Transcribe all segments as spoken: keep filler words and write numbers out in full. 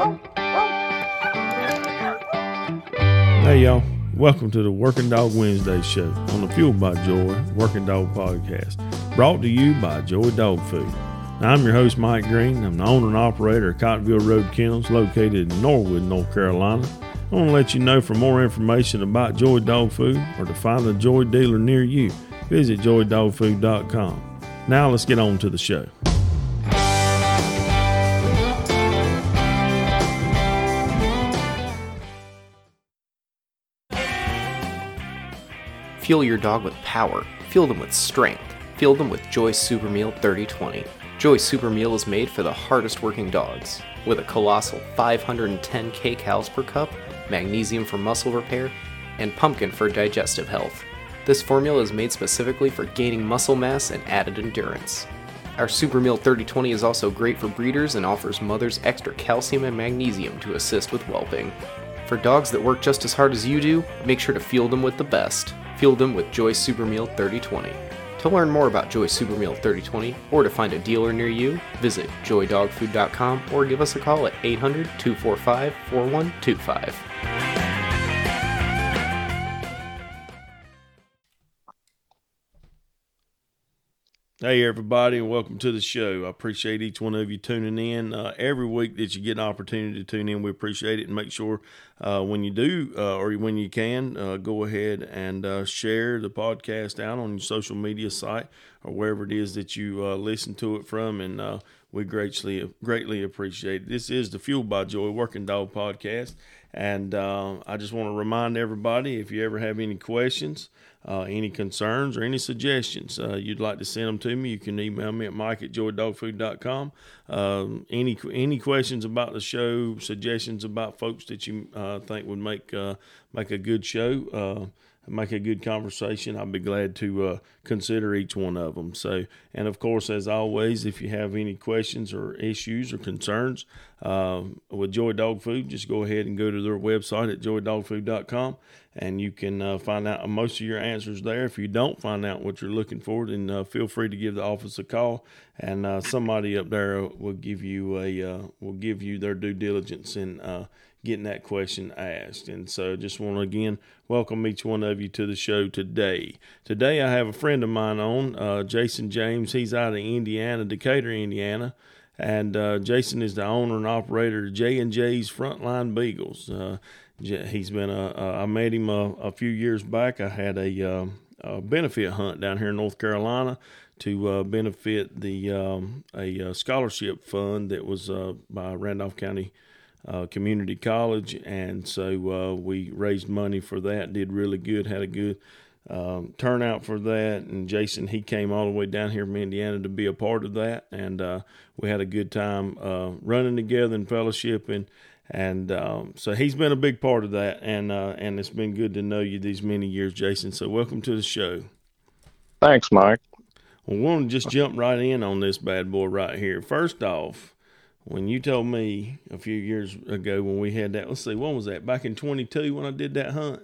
Hey y'all, welcome to the Working Dog Wednesday show on the Fueled by Joy Working Dog podcast, brought to you by Joy Dog Food. Now, I'm your host, Mike Green. I'm the owner and operator of Cottonville Road Kennels located in Norwood, North Carolina. I want to let you know for more information about Joy Dog Food or to find a Joy dealer near you, visit joy dog food dot com. Now let's get on to the show. Fuel your dog with power. Fuel them with strength. Fuel them with Joy Super Meal thirty twenty. Joy Super Meal is made for the hardest working dogs. With a colossal five hundred ten kcals per cup, magnesium for muscle repair, and pumpkin for digestive health. This formula is made specifically for gaining muscle mass and added endurance. Our Super Meal thirty twenty is also great for breeders and offers mothers extra calcium and magnesium to assist with whelping. For dogs that work just as hard as you do, make sure to fuel them with the best. Fuel them with Joy Super Meal thirty twenty. To learn more about Joy Super Meal thirty twenty or to find a dealer near you, visit joy dog food dot com or give us a call at eight hundred, two four five, four one two five. Hey everybody, and welcome to the show. I appreciate each one of you tuning in. Uh, every week that you get an opportunity to tune in, we appreciate it. And make sure uh, when you do, uh, or when you can, uh, go ahead and uh, share the podcast out on your social media site or wherever it is that you uh, listen to it from. And uh, we greatly, greatly appreciate it. This is the Fueled by Joy Working Dog podcast. And uh, I just want to remind everybody, if you ever have any questions, Uh, any concerns or any suggestions uh, you'd like to send them to me, you can email me at mike at joy dog food dot com. Um, any any questions about the show, suggestions about folks that you uh, think would make uh, make a good show, uh, make a good conversation, I'd be glad to uh, consider each one of them. So, and of course, as always, if you have any questions or issues or concerns uh, with Joy Dog Food, just go ahead and go to their website at joy dog food dot com. And you can uh, find out most of your answers there. If you don't find out what you're looking for, then uh, feel free to give the office a call, and uh, somebody up there will give you a uh, will give you their due diligence in uh, getting that question asked. And so, just want to again welcome each one of you to the show today. Today, I have a friend of mine on, uh, Jason James. He's out of Indiana, Decatur, Indiana. And uh, Jason is the owner and operator of J and J's Frontline Beagles. Uh, he's been a, a, I met him a, a few years back. I had a, uh, a benefit hunt down here in North Carolina to uh, benefit the um, a, a scholarship fund that was uh, by Randolph County uh, Community College. And so uh, we raised money for that, did really good, had a good Um, turnout for that. And Jason, he came all the way down here from Indiana to be a part of that, and uh, we had a good time uh, running together and fellowshipping, and um, so he's been a big part of that, and uh, and it's been good to know you these many years, Jason. So welcome to the show. Thanks, Mike. Well, we want to just jump right in on this bad boy right here. First off, when you told me a few years ago when we had that, let's see, when was that? Back in twenty-two when I did that hunt?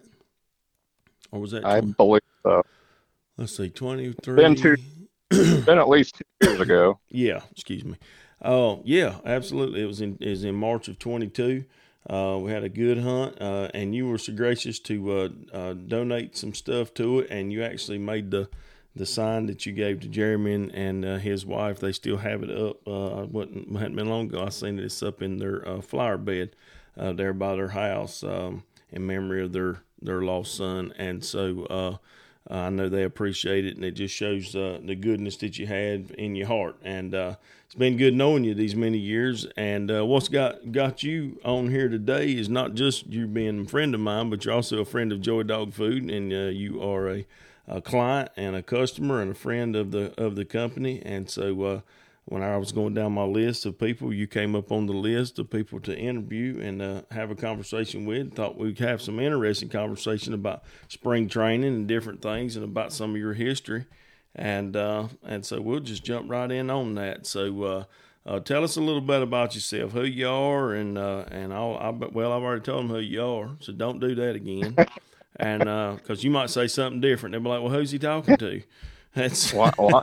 Or was that? I believe so. Let's see, twenty-three. Been two, been at least two years ago. Yeah, excuse me. Oh, uh, yeah, absolutely. It was in it was in March of twenty-two. Uh, we had a good hunt, uh, and you were so gracious to uh, uh, donate some stuff to it, and you actually made the the sign that you gave to Jeremy and, and uh, his wife. They still have it up. Uh, wasn't hadn't been long ago. I seen it's up in their uh, flower bed uh, there by their house um, in memory of their. their lost son. And so uh, I know they appreciate it, and it just shows uh, the goodness that you had in your heart. And uh, it's been good knowing you these many years. And uh, what's got got you on here today is not just you being a friend of mine, but you're also a friend of Joy Dog Food, and uh, you are a, a client and a customer and a friend of the of the company. And so uh, when I was going down my list of people, you came up on the list of people to interview and uh, have a conversation with. Thought we'd have some interesting conversation about spring training and different things and about some of your history. And uh, and so we'll just jump right in on that. So uh, uh, tell us a little bit about yourself, who you are, and uh, and I'll, I well I've already told them who you are, so don't do that again. And because uh, you might say something different, they'll be like, well, who's he talking to? That's what, what?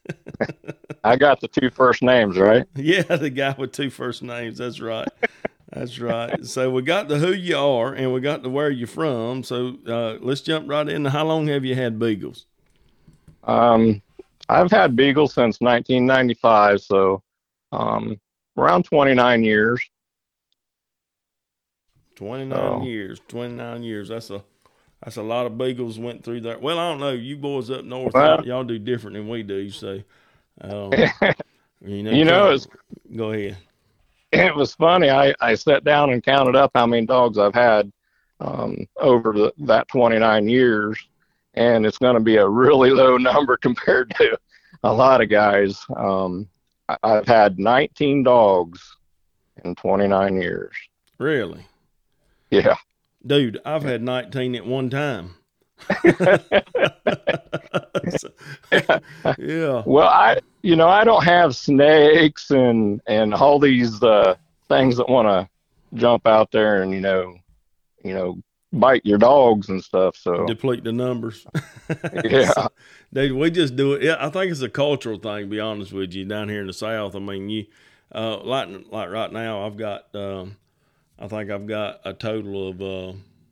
I got the two first names, right? Yeah, the guy with two first names. That's right. That's right. So we got the who you are, and we got the where you're from. So uh, let's jump right into how long have you had beagles? Um, I've had beagles since nineteen ninety-five, so um, around twenty-nine years. twenty-nine So, years. twenty-nine years. That's a that's a lot of beagles went through there. Well, I don't know. You boys up north, well, y'all, y'all do different than we do. So, um, you know, you know, come- it's, go ahead. it was funny. I, I sat down and counted up how many dogs I've had um, over the, that twenty-nine years, and it's going to be a really low number compared to a lot of guys. Um, I- I've had nineteen dogs in twenty-nine years. Really? Yeah. Dude, I've had nineteen at one time. So, yeah. Well, I, you know, I don't have snakes and, and all these uh, things that want to jump out there and, you know, you know, bite your dogs and stuff. So, Deplete the numbers. yeah. So, dude, we just do it. Yeah, I think it's a cultural thing, to be honest with you, down here in the South. I mean, you, uh, like, like right now, I've got, um, I think I've got a total of, uh,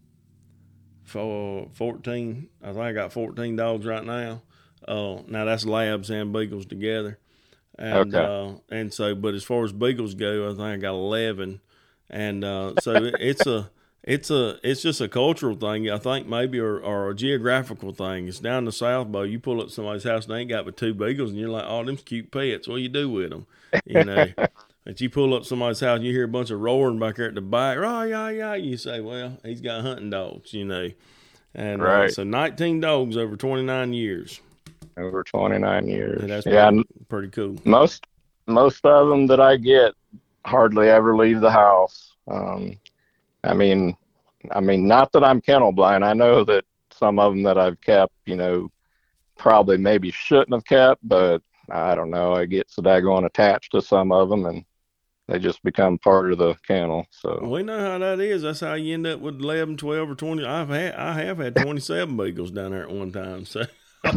for fourteen. I think I got fourteen dogs right now. Uh, now that's labs and beagles together. And, Okay. uh, and so, but as far as beagles go, I think I got eleven. And, uh, so it, it's a, it's a, it's just a cultural thing, I think, maybe, or, or a geographical thing. It's down the South, Bo. You pull up somebody's house and they ain't got but two beagles, and you're like, oh, them's cute pets. What do you do with them? You know, but you pull up somebody's house and you hear a bunch of roaring back there at the back, oh, yeah, yeah. You say, well, he's got hunting dogs, you know. And Right. uh, so nineteen dogs over twenty-nine years. Over twenty-nine years. Yeah, that's yeah. pretty, pretty cool. Most, most of them that I get hardly ever leave the house. Um, I mean, I mean, not that I'm kennel blind. I know that some of them that I've kept, you know, probably maybe shouldn't have kept, but I don't know. I get so daggone attached to some of them, and they just become part of the kennel. So We know how that is. That's how you end up with eleven, twelve, or twenty. I've had, I have had twenty-seven beagles down there at one time. So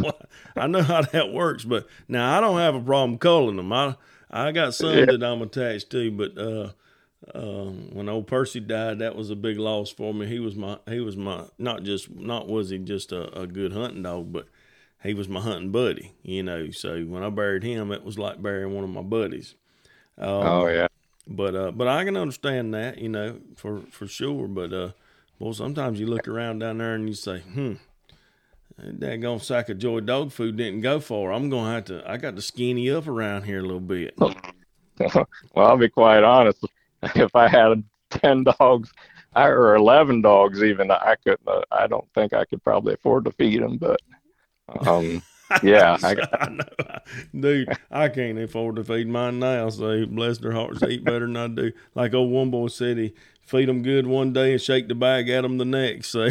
I know how that works. But now I don't have a problem culling them. I, I got some Yeah. that I'm attached to, but, uh, uh, when old Percy died, that was a big loss for me. He was my, he was my, not just, not was he just a, a good hunting dog, but he was my hunting buddy, you know. So when I buried him, it was like burying one of my buddies. Um, oh yeah, But uh, but I can understand that, you know, for, for sure. But uh, well, sometimes you look around down there and you say, hmm, that daggone sack of Joy dog food didn't go far. I'm gonna have to. I got to skinny up around here a little bit. well, I'll be quite honest. If I had ten dogs, I- or eleven dogs, even I could. Uh, I don't think I could probably afford to feed them. But um, yeah, I, I know, dude. I can't afford to feed mine now. So bless their hearts, they eat better than I do. Like old one boy said, he feed them good one day and shake the bag at them the next. So.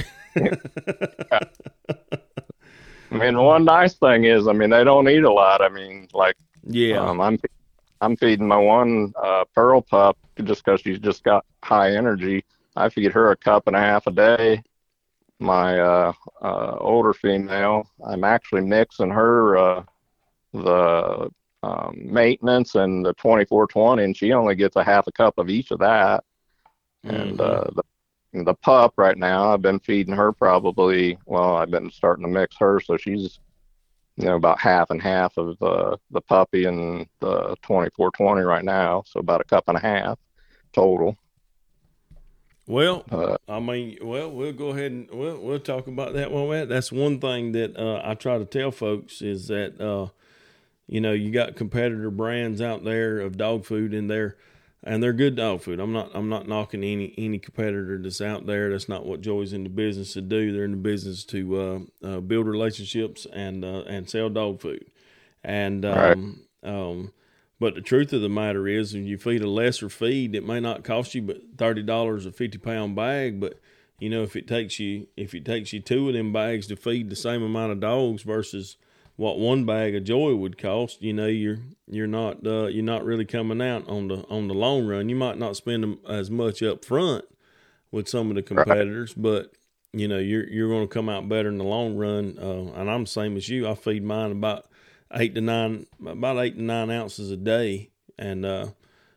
I mean, one nice thing is, I mean, they don't eat a lot. I mean, like, Yeah. um, I'm I'm feeding my one uh, pearl pup just because she's just got high energy. I feed her a cup and a half a day. My uh, uh, older female, I'm actually mixing her uh, the um, maintenance and the twenty-four twenty, and she only gets a half a cup of each of that. And uh, the, the pup right now, I've been feeding her probably, well, I've been starting to mix her, so she's, you know, about half and half of the, the puppy and the twenty-four twenty right now, so about a cup and a half total. Well, Uh, I mean, well, we'll go ahead and we'll we'll talk about that one. Matt. That's one thing that uh, I try to tell folks is that uh, you know, you got competitor brands out there of dog food in there, and they're good dog food. I'm not I'm not knocking any any competitor that's out there. That's not what Joy's in the business to do. They're in the business to uh, uh, build relationships and uh, and sell dog food. And um, Right. um, but the truth of the matter is, when you feed a lesser feed, it may not cost you but thirty dollars a fifty pound bag. But you know, if it takes you if it takes you two of them bags to feed the same amount of dogs versus what one bag of Joy would cost, you know, you're you're not uh, you're not really coming out on the on the long run. You might not spend as much up front with some of the competitors, right. but you know, you're you're going to come out better in the long run. Uh, and I'm the same as you. I feed mine about eight to nine, about eight to nine ounces a day, and uh,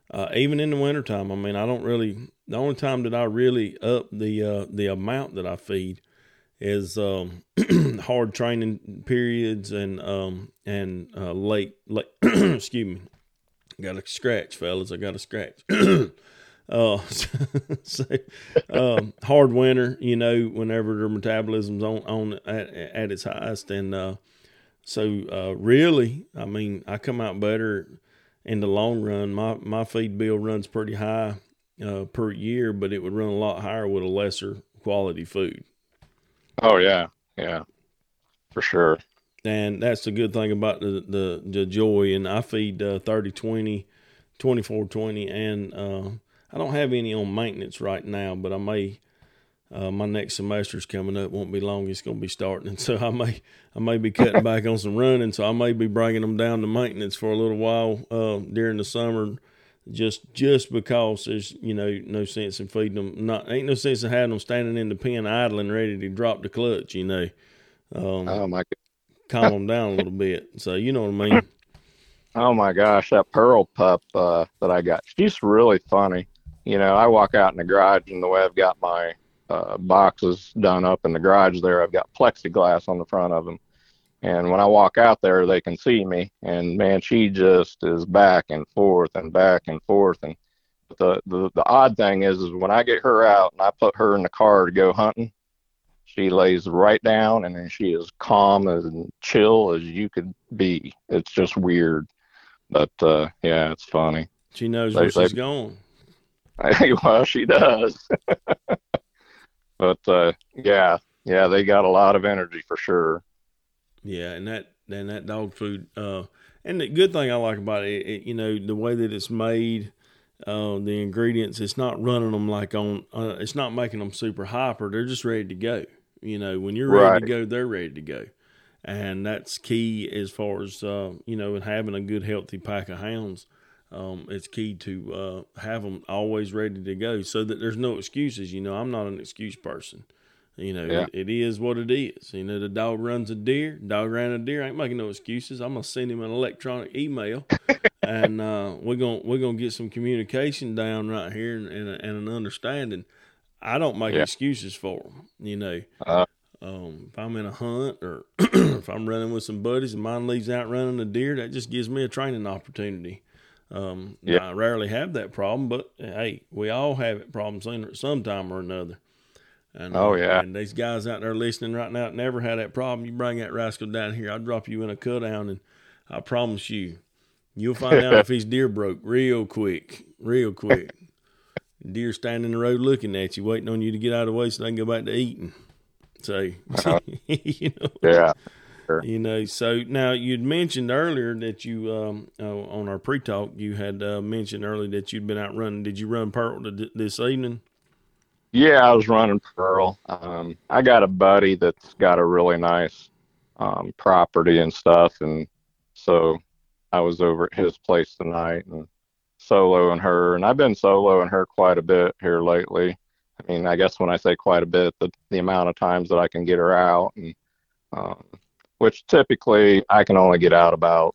uh, even in the wintertime. I mean, I don't really, the only time that I really up the, uh, the amount that I feed is, um, hard training periods and, um, and, uh, late, late, excuse me, got a scratch, fellas. I got a scratch. Uh, so, um, hard winter, you know, whenever their metabolism's on, on at, at its highest. And, uh, so, uh, really, I mean, I come out better in the long run. My, my feed bill runs pretty high, uh, per year, but it would run a lot higher with a lesser quality food. Oh yeah. Yeah, for sure. And that's the good thing about the, the, the Joy. And I feed, uh, thirty twenty, twenty-four twenty, and, uh, I don't have any on maintenance right now, but I may, uh, my next semester's coming up, won't be long, it's going to be starting. And so I may, I may be cutting back on some running. So I may be bringing them down to maintenance for a little while, uh, during the summer, just, just because there's, you know, no sense in feeding them. Not, ain't no sense in having them standing in the pen idling, ready to drop the clutch, you know, um, Oh my calm them down a little bit. So, you know what I mean? Oh my gosh, that Pearl pup uh, that I got, she's really funny. You know, I walk out in the garage, and the way I've got my uh, boxes done up in the garage there, I've got plexiglass on the front of them. And when I walk out there, they can see me. And man, she just is back and forth and back and forth. And the the, the odd thing is, is when I get her out and I put her in the car to go hunting, she lays right down, and then she is calm and chill as you could be. It's just weird. But, uh, yeah, it's funny. She knows They- where she's they- going. Well, she does. But, uh, yeah, yeah, they got a lot of energy for sure. Yeah, and that and that dog food, uh, and the good thing I like about it, it you know, the way that it's made, uh, the ingredients, it's not running them like on, uh, it's not making them super hyper. They're just ready to go. You know, when you're ready Right. to go, they're ready to go, and that's key as far as uh, you know, and having a good healthy pack of hounds. Um, it's key to uh, have them always ready to go, so that there's no excuses. You know, I'm not an excuse person. You know, Yeah. it, it is what it is. You know, the dog runs a deer, dog ran a deer. I ain't making no excuses. I'm gonna send him an electronic email, and uh, we're gonna we're gonna get some communication down right here and, and, and an understanding. I don't make Yeah. excuses for them. You know, Uh, um, if I'm in a hunt or if I'm running with some buddies and mine leaves out running a deer, that just gives me a training opportunity. Um, Yeah. I rarely have that problem, but hey, we all have it problems some sometime or another. And, Oh, uh, yeah. and these guys out there listening right now that never had that problem, you bring that rascal down here, I'll drop you in a cut down, and I promise you, you'll find out if he's deer broke real quick, real quick. Deer standing in the road looking at you, waiting on you to get out of the way so they can go back to eating. So, Uh-huh. you know, yeah. you know, so now you'd mentioned earlier that you, um, uh, on our pre-talk, you had uh, mentioned earlier that you'd been out running. Did you run Pearl th- this evening? Yeah, I was running Pearl. Um, I got a buddy that's got a really nice um, property and stuff, and so I was over at his place tonight and soloing her, and I've been soloing her quite a bit here lately. I mean, I guess when I say quite a bit, the, the amount of times that I can get her out, and um, which typically I can only get out about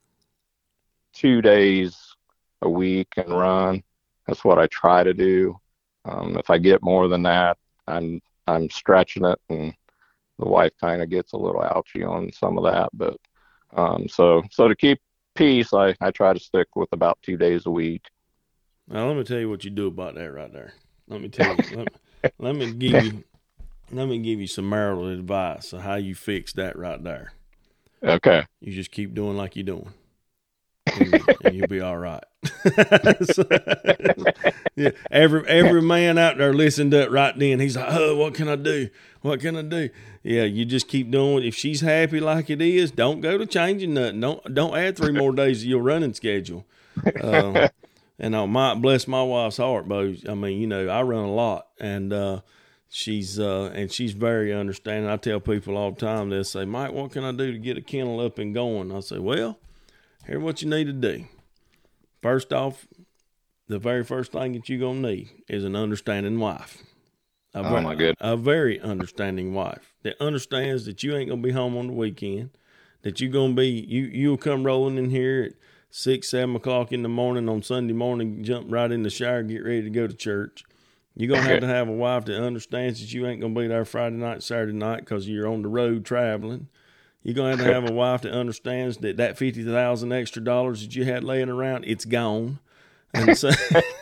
two days a week and run. That's what I try to do. Um, if I get more than that, I'm I'm stretching it, and the wife kind of gets a little ouchy on some of that. But um, so so to keep peace, I, I try to stick with about two days a week. Now, let me tell you what you do about that right there. Let me tell you. let, let me give you. Let me give you some marital advice on how you fix that right there. Okay. You just keep doing like you're doing, and, and you'll be all right. So, yeah, every every man out there listened to it right then. He's like, "Oh, what can I do? What can I do?" Yeah, you just keep doing it. If she's happy like it is, don't go to changing nothing. Don't don't add three more days to your running schedule. Um, and I might bless my wife's heart, Bo. I mean, you know, I run a lot, and uh, she's uh, and she's very understanding. I tell people all the time, they'll say, "Mike, what can I do to get a kennel up and going?" I say, "Well, here's what you need to do. First off, the very first thing that you're going to need is an understanding wife. A, Oh, my goodness. a very understanding wife that understands that you ain't going to be home on the weekend, that you're going to be, you, you'll come rolling in here at six, seven o'clock in the morning on Sunday morning, jump right in the shower, get ready to go to church. You're going to have to have a wife that understands that you ain't going to be there Friday night, Saturday night because you're on the road traveling. You're going to have to have a wife that understands that that fifty thousand extra dollars that you had laying around, it's gone. And so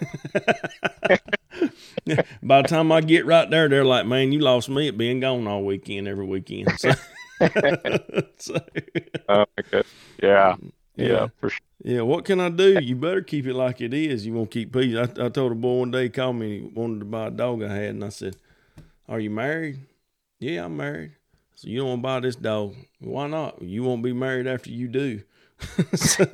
by the time I get right there, they're like, man, you lost me at being gone all weekend, every weekend. So, so oh, okay. Yeah. Yeah, yeah, for sure. Yeah, what can I do? You better keep it like it is. You won't keep peace. I, I told a boy one day, he called me, he wanted to buy a dog I had, and I said, are you married? Yeah, I'm married. So you don't want to buy this dog. Why not? You won't be married after you do. so,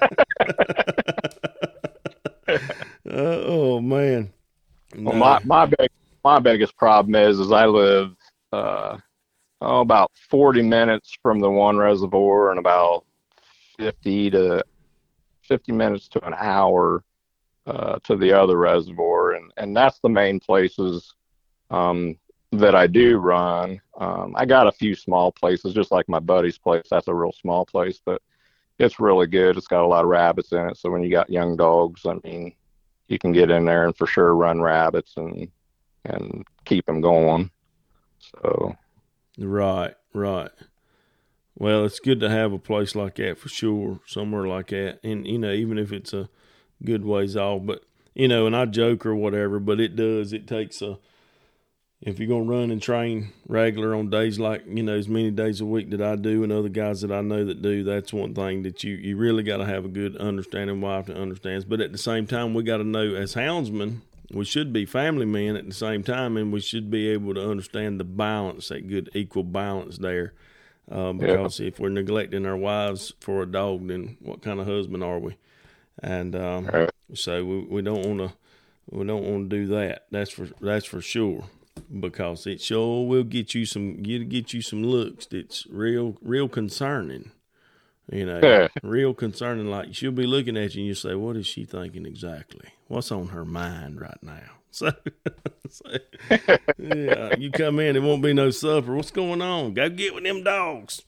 uh, oh, man. No. Well, my, my, big, my biggest problem is, is I live uh, oh, about forty minutes from the one reservoir and about fifty to fifty minutes to an hour uh, to the other reservoir. And, and that's the main places um, that I do run. Um, I got a few small places, just like my buddy's place. That's a real small place, but it's really good. It's got a lot of rabbits in it. So when you got young dogs, I mean, you can get in there and for sure run rabbits and, and keep them going. So. Right, right. Well, it's good to have a place like that for sure, somewhere like that. And, you know, even if it's a good ways off, but, you know, and I joke or whatever, but it does, it takes a, if you're going to run and train regular on days like, you know, as many days a week that I do and other guys that I know that do, that's one thing that you, you really got to have a good understanding wife that understands. But at the same time, we got to know as houndsmen, we should be family men at the same time, and we should be able to understand the balance, that good equal balance there. Uh, because yeah. if we're neglecting our wives for a dog, then what kind of husband are we? And um, right. so we, we don't want to we don't want to do that. That's for that's for sure, because it sure will get you some get get you some looks that's real real concerning. You know, yeah. real concerning. Like she'll be looking at you and you say, "What is she thinking exactly? What's on her mind right now?" So, so yeah, you come in, it won't be no supper. What's going on? Go get with them dogs.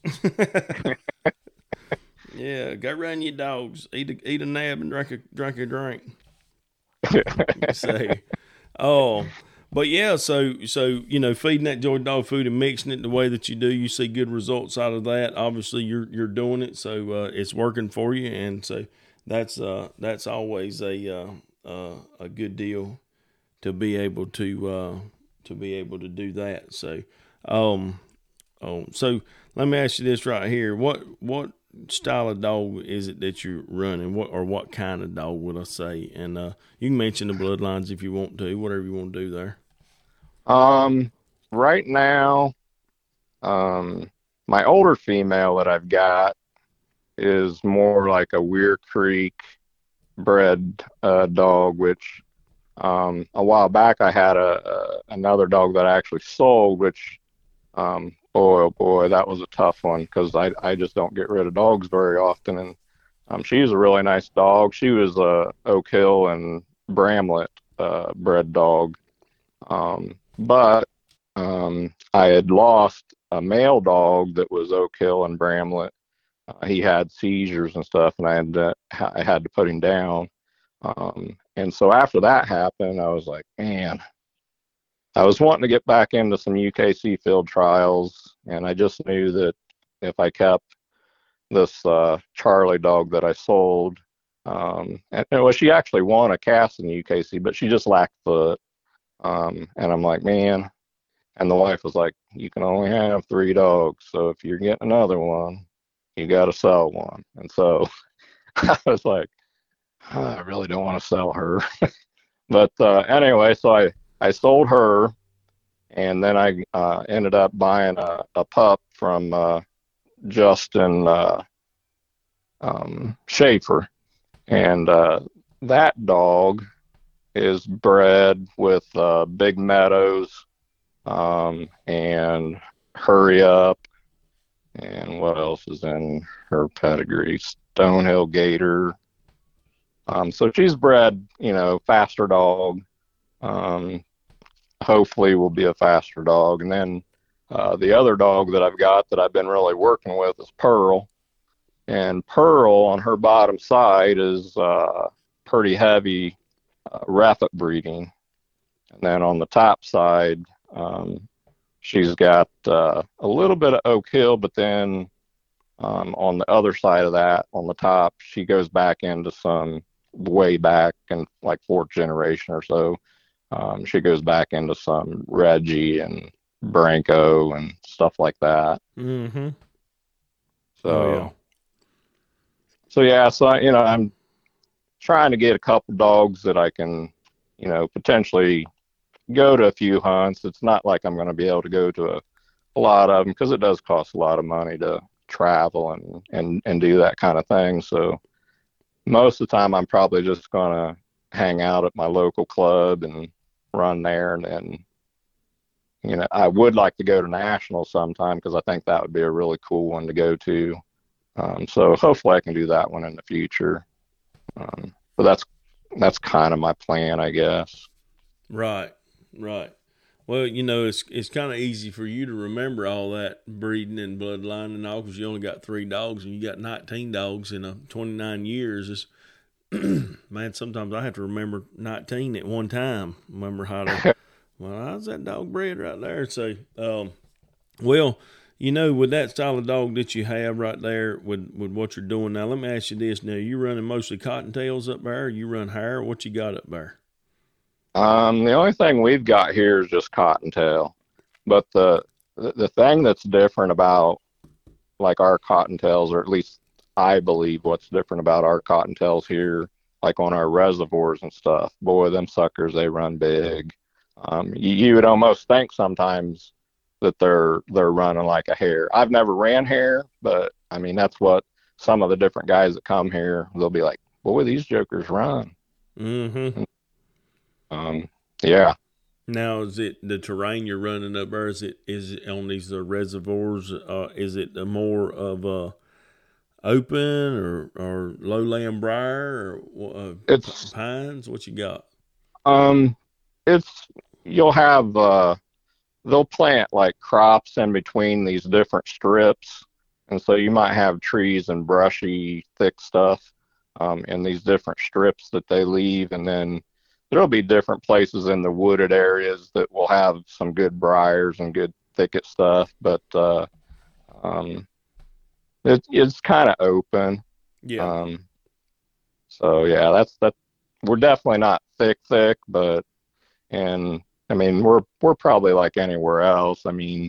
Yeah, go run your dogs. Eat a, eat a nab and drink a drink a drink. So, oh, but yeah, so so you know, feeding that joy dog food and mixing it the way that you do, you see good results out of that. Obviously, you're you're doing it, so uh, it's working for you, and so that's uh that's always a uh, uh, a good deal to be able to uh, to be able to do that. So, um, oh, so let me ask you this right here: what what style of dog is it that you're running? What or what kind of dog would I say? And uh, you can mention the bloodlines if you want to, whatever you want to do there. Um, right now, um, my older female that I've got is more like a Weir Creek bred uh, dog, which. Um, a while back, I had a, a another dog that I actually sold, which, um, boy, oh boy, that was a tough one because I, I just don't get rid of dogs very often. And um, she's a really nice dog. She was a Oak Hill and Bramlett uh, bred dog. Um, but um, I had lost a male dog that was Oak Hill and Bramlett. Uh, he had seizures and stuff, and I had to, I had to put him down. Um, and so after that happened, I was like, man, I was wanting to get back into some U K C field trials. And I just knew that if I kept this, uh, Charlie dog that I sold, um, and, and well, she actually won a cast in U K C, but she just lacked foot. Um, and I'm like, man, and the wife was like, you can only have three dogs. So if you're getting another one, you got to sell one. And so I was like, I really don't want to sell her. But uh, anyway, so I, I sold her, and then I uh, ended up buying a, a pup from uh, Justin uh, um, Schaefer. And uh, that dog is bred with uh, Big Meadows um, and Hurry Up. And what else is in her pedigree? Stonehill Gator. Um, so she's bred, you know, faster dog. Um, hopefully will be a faster dog. And then uh, the other dog that I've got that I've been really working with is Pearl. And Pearl on her bottom side is uh, pretty heavy uh, Raffet breeding. And then on the top side, um, she's got uh, a little bit of Oak Hill, but then um, on the other side of that, on the top, she goes back into some way back in like fourth generation or so. Um, she goes back into some Reggie and Branco and stuff like that. Mm-hmm. So, Oh, yeah. so yeah, so you know, I'm trying to get a couple dogs that I can, you know, potentially go to a few hunts. It's not like I'm going to be able to go to a, a lot of them because it does cost a lot of money to travel and, and, and do that kind of thing. So most of the time I'm probably just going to hang out at my local club and run there. And then, you know, I would like to go to nationals sometime because I think that would be a really cool one to go to. Um, so hopefully I can do that one in the future. Um, but that's, that's kind of my plan, I guess. Right. Right. Well, you know, it's it's kind of easy for you to remember all that breeding and bloodline and all because you only got three dogs and you got nineteen dogs in a twenty-nine years. It's, man, sometimes I have to remember nineteen at one time. Remember how to, well, how's that dog bred right there? So, um, well, you know, with that style of dog that you have right there with, with what you're doing now, let me ask you this. Now, you running mostly cottontails up there? Or you run hair? What you got up there? Um, the only thing we've got here is just cottontail, but the the thing that's different about like our cottontails, or at least I believe what's different about our cottontails here, like on our reservoirs and stuff, boy, them suckers, they run big. Um, you, you would almost think sometimes that they're they're running like a hare. I've never ran hare, but I mean that's what some of the different guys that come here, they'll be like, boy, these jokers run. Mm-hmm. Um, yeah. Now, is it the terrain you're running up there? Is it is it on these uh, reservoirs? Uh, is it more of a open or or lowland briar or uh, It's pines? What you got? um, it's you'll have uh, they'll plant like crops in between these different strips, and so you might have trees and brushy, thick stuff um, in these different strips that they leave, and then there'll be different places in the wooded areas that will have some good briars and good thicket stuff, but uh, um, it, it's kind of open. Yeah. Um, so yeah, that's that. We're definitely not thick, thick, but and I mean we're we're probably like anywhere else. I mean,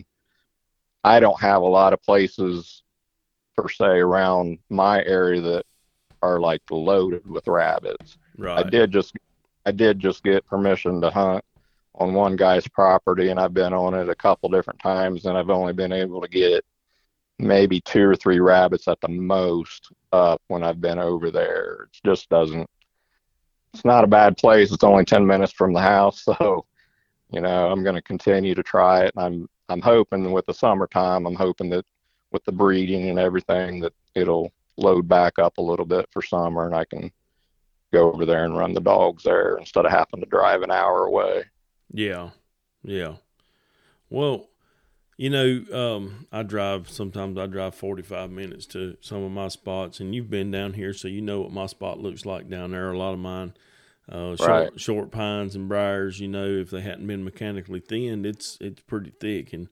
I don't have a lot of places per se around my area that are like loaded with rabbits. Right. I did just I did just get permission to hunt on one guy's property, and I've been on it a couple different times, and I've only been able to get maybe two or three rabbits at the most up when I've been over there. It just doesn't, it's not a bad place. It's only ten minutes from the house. So, you know, I'm going to continue to try it. And I'm, I'm hoping with the summertime, I'm hoping that with the breeding and everything that it'll load back up a little bit for summer and I can go over there and run the dogs there instead of having to drive an hour away. Yeah. Yeah. Well, you know, um, I drive, sometimes I drive forty-five minutes to some of my spots, and you've been down here, so you know what my spot looks like down there. A lot of mine, uh, short, Right. short pines and briars, you know, if they hadn't been mechanically thinned, it's, it's pretty thick. And,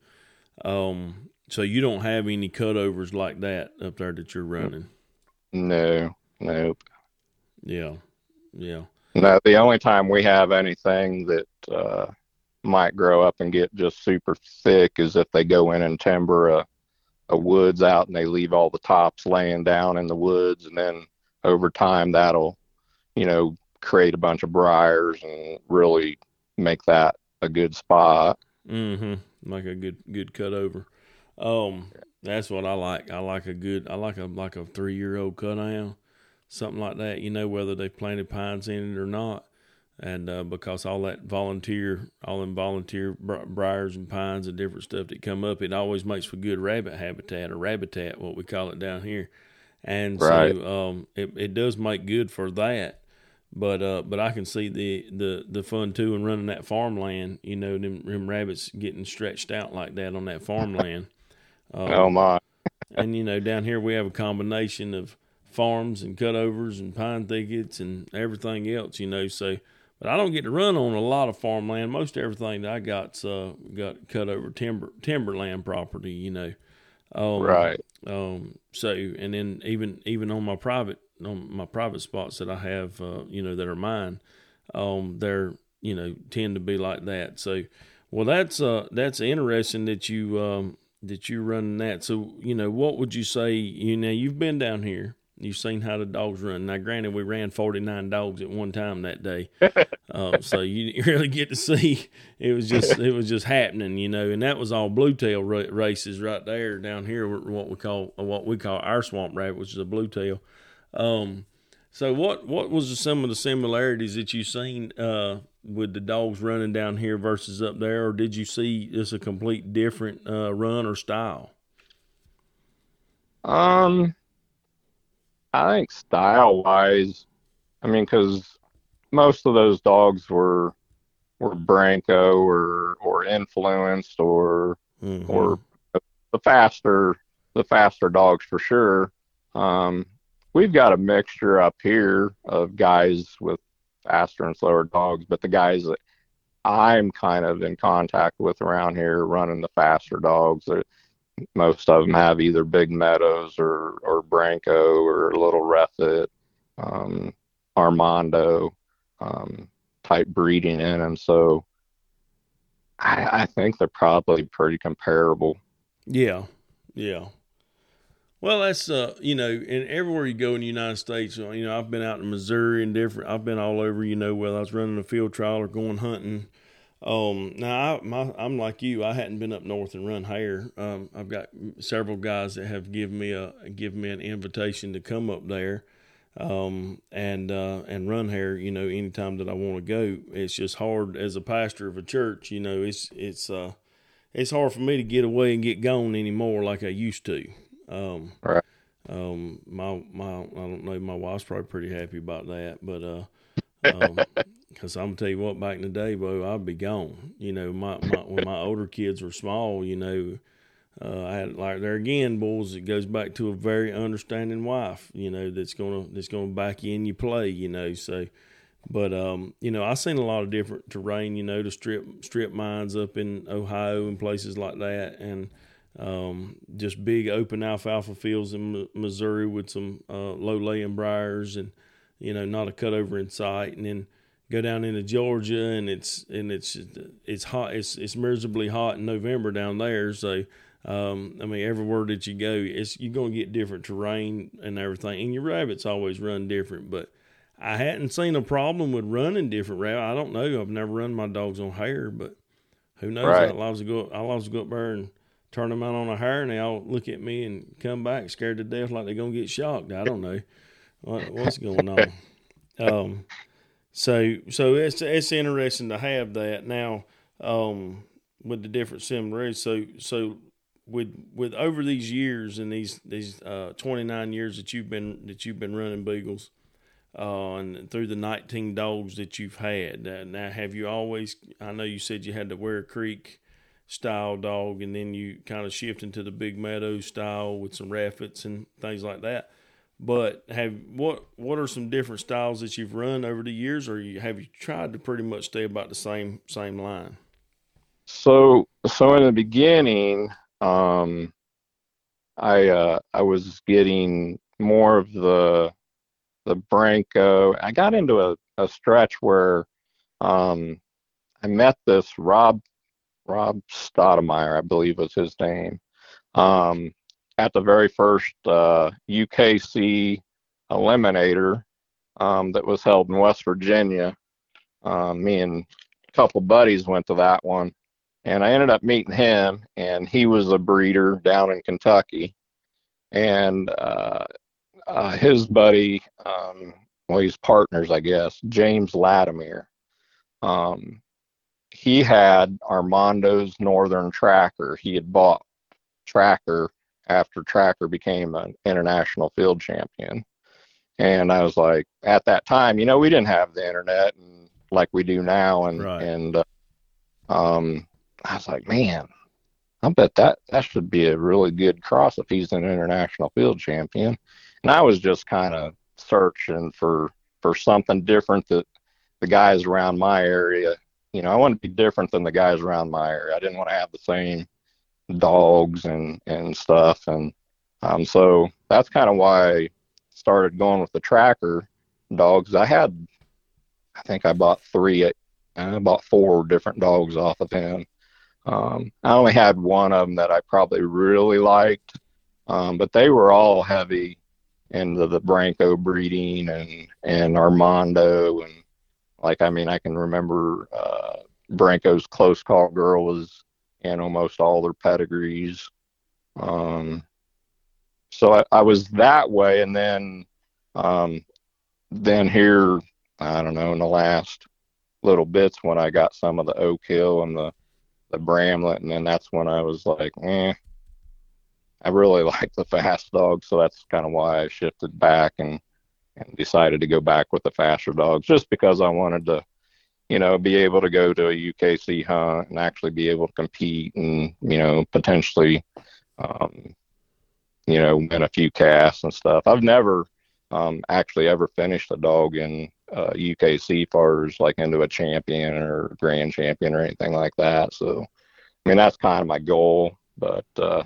um, so you don't have any cutovers like that up there that you're running. No, nope. Yeah. Yeah. No, the only time we have anything that uh, might grow up and get just super thick is if they go in and timber a, a woods out and they leave all the tops laying down in the woods. And then over time, that'll, you know, create a bunch of briars and really make that a good spot. Mm-hmm. Like a good, good cutover. Um, that's what I like. I like a good, I like a, like a three-year-old cutout. Something like that, you know, whether they planted pines in it or not. And uh, because all that volunteer, all them volunteer bri- briars and pines and different stuff that come up, it always makes for good rabbit habitat, or rabbitat, what we call it down here. And Right. so um, it, it does make good for that. But uh, but I can see the, the, the fun, too, in running that farmland, you know, them, them rabbits getting stretched out like that on that farmland. Um, Oh, my. and you know, down here we have a combination of farms and cutovers and pine thickets and everything else, you know. So, but I don't get to run on a lot of farmland. Most everything that I got's uh, got cut over timber timberland property, you know. Um, right. Um, so, and then even even on my private on my private spots that I have, uh, you know, that are mine, um, they're you know tend to be like that. So, well, that's uh that's interesting that you um that you're running that. So, you know, what would you say? You know, you've been down here. You've seen how the dogs run. Now, granted, we ran forty-nine dogs at one time that day, uh, so you didn't really get to see. It was just it was just happening, you know. And that was all bluetail ra- races right there down here. What we call what we call our swamp rabbit, which is a bluetail. Um, so, what what was some of the similarities that you seen uh, with the dogs running down here versus up there, or did you see this a complete different uh, run or style? Um. I think style wise, I mean, because most of those dogs were were Branco or or influenced or Mm-hmm. or the faster the faster dogs for sure. Um, we've got a mixture up here of guys with faster and slower dogs, but the guys that I'm kind of in contact with around here running the faster dogs, most of them have either Big Meadows or, or Branco or Little Refit, um, Armando um, type breeding in them. So I, I think they're probably pretty comparable. Yeah, yeah. Well, that's uh, you know, and everywhere you go in the United States, you know, I've been out in Missouri and different. I've been all over, you know, whether I was running a field trial or going hunting. Um, now I, my, I'm like you. I hadn't been up north and run hare. Um, I've got several guys that have given me a given me an invitation to come up there, um, and uh, and run hare. You know, anytime that I want to go. It's just hard as a pastor of a church. You know, it's it's uh, it's hard for me to get away and get gone anymore like I used to. Um, right. Um, my my I don't know. My wife's probably pretty happy about that, but uh. Um, Cause I'm gonna tell you what, back in the day, boy, I'd be gone. You know, my, my when my older kids were small, you know, uh, I had like there again, boys. It goes back to a very understanding wife. You know, that's gonna that's gonna back you in your play. You know, so, but um, you know, I seen a lot of different terrain. You know, the strip strip mines up in Ohio and places like that, and um, just big open alfalfa fields in M- Missouri with some uh, low laying briars and you know not a cutover in sight, and then go down into Georgia, and it's and it's it's hot. It's it's miserably hot in November down there. So, um, I mean, everywhere that you go, it's you're gonna get different terrain and everything. And your rabbits always run different. But I hadn't seen a problem with running different rabbits. I don't know. I've never run my dogs on hare, but who knows? Right. I love to go. I love to go up there and turn them out on a hare, and they all look at me and come back scared to death, like they're gonna get shocked. I don't know what, what's going on. Um, So, so it's it's interesting to have that now um, with the different similarities. So, so with with over these years and these these uh, twenty-nine years that you've been that you've been running beagles, uh, and through the nineteen dogs that you've had, uh, now have you always? I know you said you had the Ware Creek style dog, and then you kind of shift into the Big Meadow style with some Raffets and things like that. But have what what are some different styles that you've run over the years, or you, have you tried to pretty much stay about the same same line? So, so in the beginning, um, I uh, I was getting more of the the Branco. I got into a, a stretch where um, I met this Rob Rob Stoudemire, I believe was his name. Um, at the very first uh, U K C Eliminator um, that was held in West Virginia. Um, me and a couple buddies went to that one, and I ended up meeting him, and he was a breeder down in Kentucky. And uh, uh, his buddy, um, well, he's partners, I guess, James Latimer. Um, he had Armando's Northern Tracker. He had bought Tracker after Tracker became an international field champion. And I was like, at that time, you know, we didn't have the internet and like we do now. And, Right. and, uh, um, I was like, man, I bet that that should be a really good cross if he's an international field champion. And I was just kind of searching for for something different that the guys around my area, you know, I want to be different than the guys around my area. I didn't want to have the same dogs and and stuff, and um, so that's kind of why I started going with the tracker dogs. I had, I think I bought three, I bought four different dogs off of him. Um, I only had one of them that I probably really liked, um, but they were all heavy into the Branco breeding and, and Armando. And like, I mean, I can remember uh, Branco's Close Call Girl was in almost all their pedigrees. Um, so I, I was that way. And then, um, then here, I don't know, in the last little bits when I got some of the Oak Hill and the the Bramlett, and then that's when I was like, eh, I really like the fast dogs, so that's kind of why I shifted back and and decided to go back with the faster dogs, just because I wanted to, you know, be able to go to a U K C hunt and actually be able to compete and, you know, potentially, um, you know, win a few casts and stuff. I've never um, actually ever finished a dog in uh, U K C far as like into a champion or grand champion or anything like that. So, I mean, that's kind of my goal, but uh,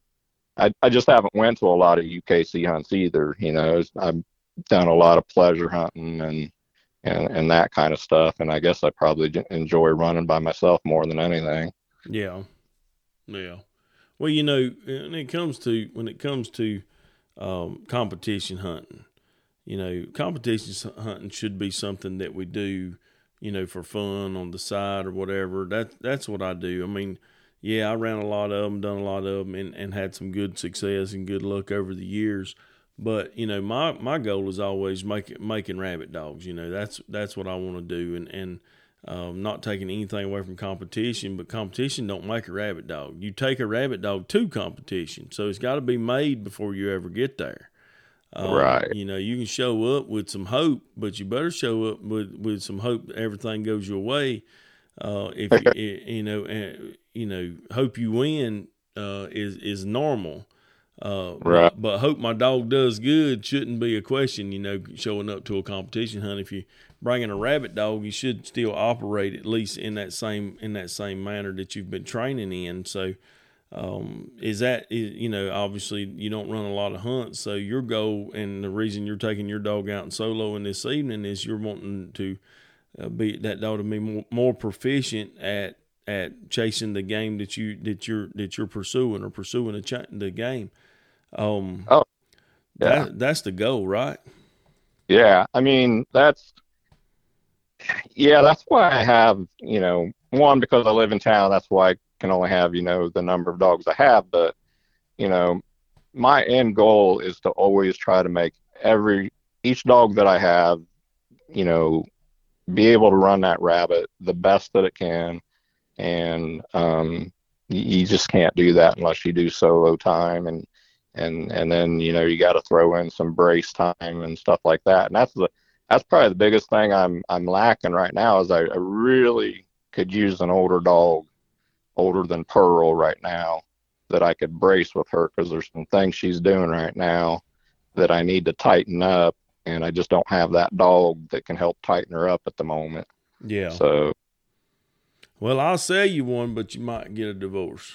I, I just haven't went to a lot of U K C hunts either. You know, I've done a lot of pleasure hunting and, and, and that kind of stuff. And I guess I probably enjoy running by myself more than anything. Yeah. Yeah. Well, you know, when it comes to, when it comes to um, competition hunting, you know, competition hunting should be something that we do, you know, for fun on the side or whatever. That that's what I do. I mean, yeah, I ran a lot of them, done a lot of them, and, and had some good success and good luck over the years. But you know, my, my goal is always making making rabbit dogs. You know, that's that's what I want to do, and and um, not taking anything away from competition. But competition don't make a rabbit dog. You take a rabbit dog to competition, so it's got to be made before you ever get there. Um, right. You know, you can show up with some hope, but you better show up with, with some hope that everything goes your way. Uh, if you, you know, uh, you know, hope you win uh, is is normal. Uh, right. but, but hope my dog does good shouldn't be a question. You know, showing up to a competition hunt. If you bringing a rabbit dog, you should still operate at least in that same in that same manner that you've been training in. So. Um, is that, is, you know, obviously you don't run a lot of hunts. So your goal and the reason you're taking your dog out and soloing this evening is you're wanting to uh, be that dog to be more, more proficient at, at chasing the game that you, that you're, that you're pursuing or pursuing the, ch- the game. Um, oh, yeah. That, that's the goal, right? Yeah. I mean, that's, yeah, that's why I have, you know, one, because I live in town, that's why I can only have, you know, the number of dogs I have. But, you know, my end goal is to always try to make every, each dog that I have, you know, be able to run that rabbit the best that it can. And um, you, you just can't do that unless you do solo time. And, and, and then, you know, you got to throw in some brace time and stuff like that. And that's the, that's probably the biggest thing I'm, I'm lacking right now is I, I really could use an older dog, older than Pearl right now, that I could brace with her, because there's some things she's doing right now that I need to tighten up, and I just don't have that dog that can help tighten her up at the moment. Yeah. So, well, I'll sell you one, but you might get a divorce.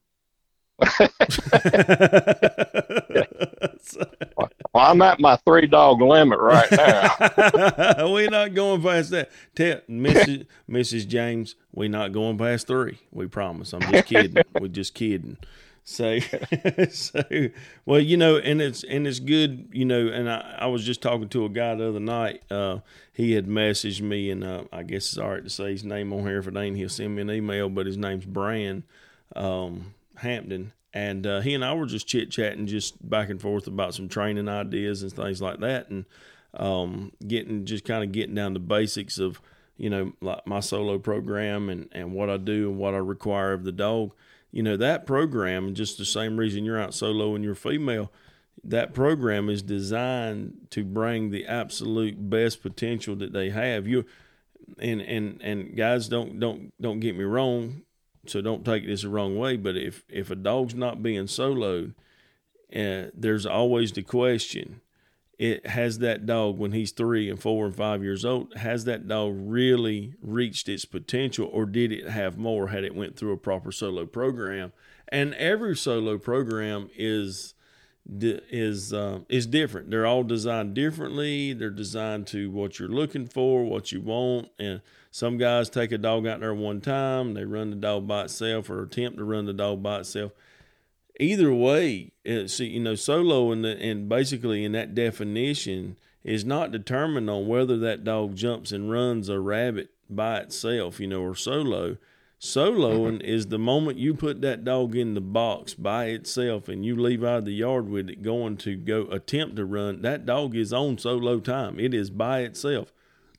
well, I'm at my three dog limit right now. We're not going past that. Tell Missus Missus James, we're not going past three. We promise. I'm just kidding. We're just kidding. So, so, well, you know, and it's and it's good, you know. And I, I was just talking to a guy the other night. Uh, he had messaged me, and uh, I guess it's all right to say his name on here. If it ain't, he'll send me an email. But his name's Brand um, Hampton, and uh, he and I were just chit chatting, just back and forth about some training ideas and things like that, and um, getting just kind of getting down to basics of, you know, like my solo program and and what I do and what I require of the dog. You know, that program, just the same reason you're out solo and you're female, that program is designed to bring the absolute best potential that they have. You and and and guys, don't don't don't get me wrong. so don't take this the wrong way, but if, if a dog's not being soloed, uh, there's always the question, it has that dog when he's three and four and five years old, has that dog really reached its potential, or did it have more had it went through a proper solo program? And every solo program is is uh, is different. They're all designed differently. They're designed to what you're looking for, what you want. And some guys take a dog out there one time, they run the dog by itself or attempt to run the dog by itself. Either way, it's, you know, solo and, and basically in that definition is not determined on whether that dog jumps and runs a rabbit by itself, you know, or solo. Soloing is the moment you put that dog in the box by itself and you leave out of the yard with it going to go attempt to run, that dog is on solo time. It is by itself.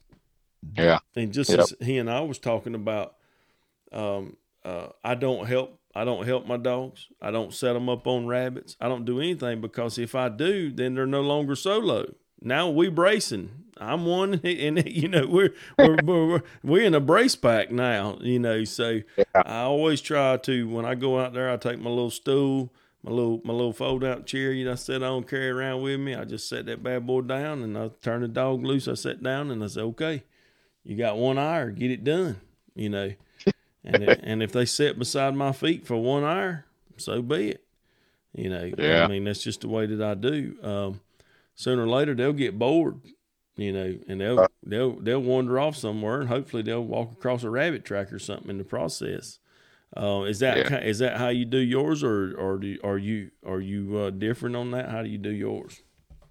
Yeah. And just yep. as he and I was talking about, um, uh, I don't help, I don't help my dogs. I don't set them up on rabbits. I don't do anything, because if I do, then they're no longer solo. Now we bracing. I'm one, and you know we're we're we're, we're in a brace pack now. You know, so yeah. I always try to, when I go out there, I take my little stool, my little my little fold out chair. You know, I sit on, carry around with me. I just set that bad boy down, and I turn the dog loose. I sit down, and I say, okay, you got one hour, get it done. You know, and it, and if they sit beside my feet for one hour, so be it. You know, yeah. I mean that's just the way that I do. Um, sooner or later they'll get bored. You know, and they'll they'll they'll wander off somewhere, and hopefully they'll walk across a rabbit track or something in the process. Uh, is that yeah. is that how you do yours, or or do, are you are you uh, different on that? How do you do yours?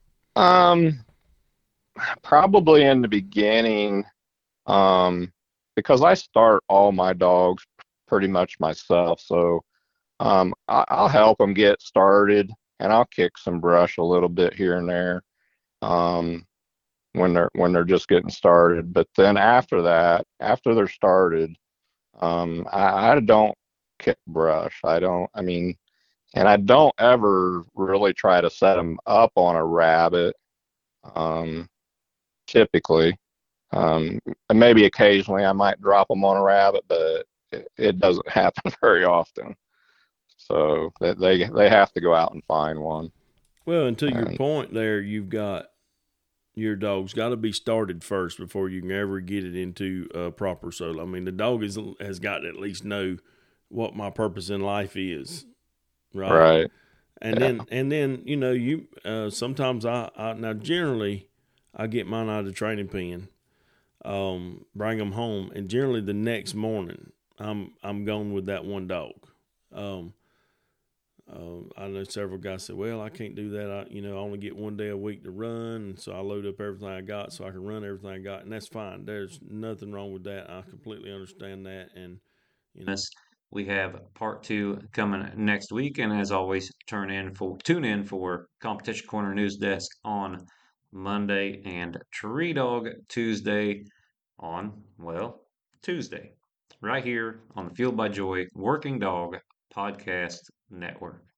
Um, probably in the beginning, um, because I start all my dogs pretty much myself, so um, I, I'll help them get started, and I'll kick some brush a little bit here and there. Um. when they're when they're just getting started. But then after that, after they're started, um, I, I don't kick brush. I don't, I mean, and I don't ever really try to set them up on a rabbit, um, typically. Um, and maybe occasionally I might drop them on a rabbit, but it, it doesn't happen very often. So they, they have to go out and find one. Well, and to and, your point there, you've got, your dog's got to be started first before you can ever get it into a proper solo. I mean, the dog is, has got to at least know what my purpose in life is, right? Right. And yeah. then, and then, you know, you uh, sometimes I, I now generally I get mine out of the training pen, um, bring them home, and generally the next morning I'm I'm gone with that one dog. Um, Uh, I know several guys say, well, I can't do that. I, you know, I only get one day a week to run. And so I load up everything I got so I can run everything I got. And that's fine. There's nothing wrong with that. I completely understand that. And, you know, we have part two coming next week. And as always, turn in for, tune in for Competition Corner News Desk on Monday and Tree Dog Tuesday on, well, Tuesday, right here on the Fueled by Joy Working Dog Podcast Network.